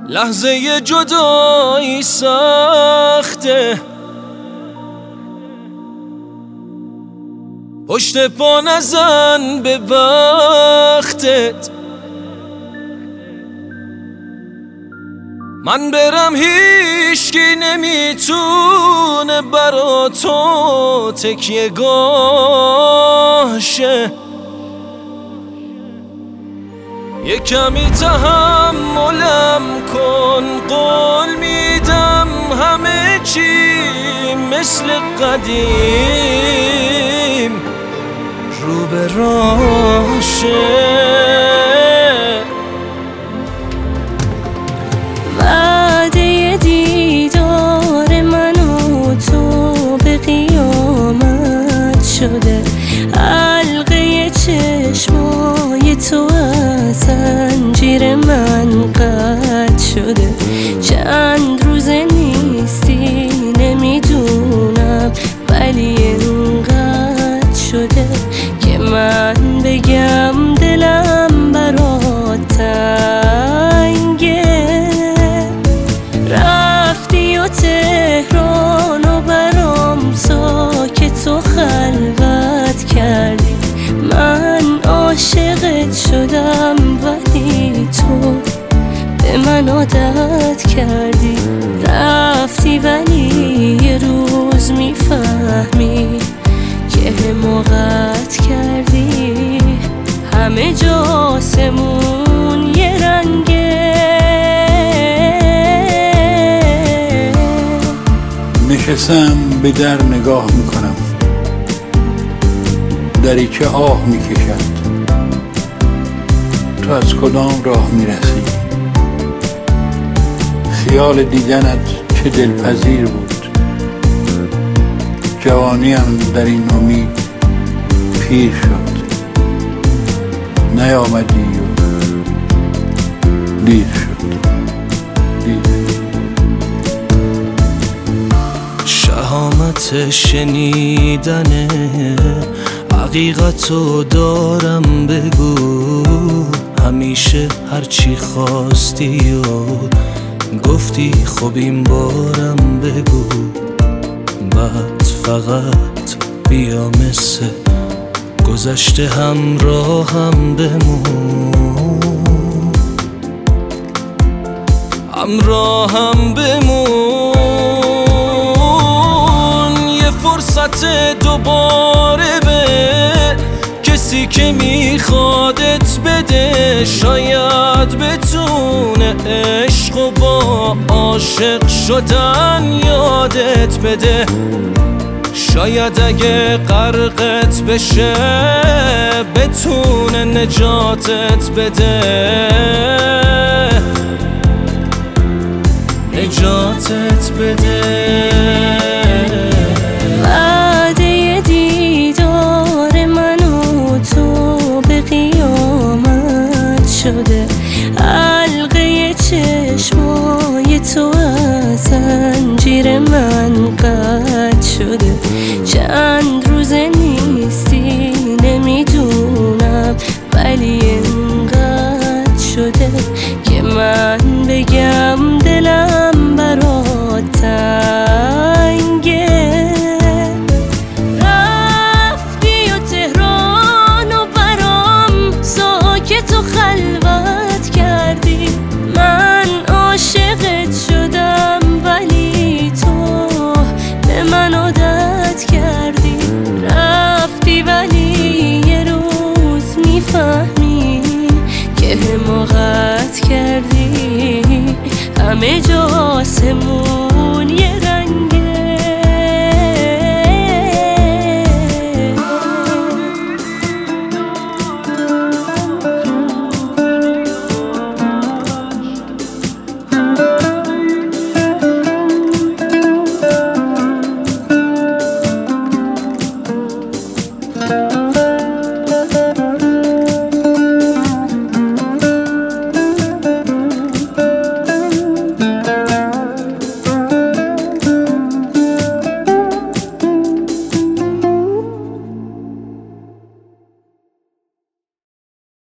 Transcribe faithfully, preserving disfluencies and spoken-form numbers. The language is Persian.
لحظه جدایی سخته، پشت پا نزن به بختت. من برم هیچکی نمیتونه برا تو تکیه گاه شه. یه کمی تحملم کن، قول میدم همه چی مثل قدیم رو به راه شه. وعده دیدار من و تو به قیامت شده، حلقه چشمای تو از زنجیر من قطع شده. چند روزه نیستی نمیدونم، ولی اینقدر شده که من بگم دلم برات تنگه. رفتی و تهران و برام ساکت و خلوت کردی. من عاشقت شدم ولی تو به من عادت کردی. رفتی ولی یه روز میفهمی که حماقت کردی. همه جا آسمون یه رنگه. نشستم به در نگاه میکنم، دریچه آه میکشد. تو از کدام راه میرسی؟ خیال دیدنت چه دلپذیر بود. جوانیم در این امید پیر شد، نیامدی و دیر شد دیر. شهامت شنیدن حقیقتو دارم، بگو همیشه هرچی خواستی و گفتی خب این بارم بگو. بعد فقط بیا مثل گذشته همراهم بمون، همراهم بمون. یه فرصت دوباره به کسی که میخوادت بده، شاید بتونه عشق و با عاشق شدن یادت بده. شاید اگه غرقت بشه بتونه نجاتت بده، نجاتت بده. وعده دیدار من و تو به قیامت شده، حلقه چشمای تو از زنجیر من قطع شده. چند روزه نیستی نمیدونم، ولی اینقدر شده که من بگم دلم برات تنگه. رفتی و تهران و برام ساکت و خلوت کردی. من عاشقت شدم ولی تو به من عادت کردی. رفتی ولی یه روز میفهمی که حماقت کردی. همه جا آسمون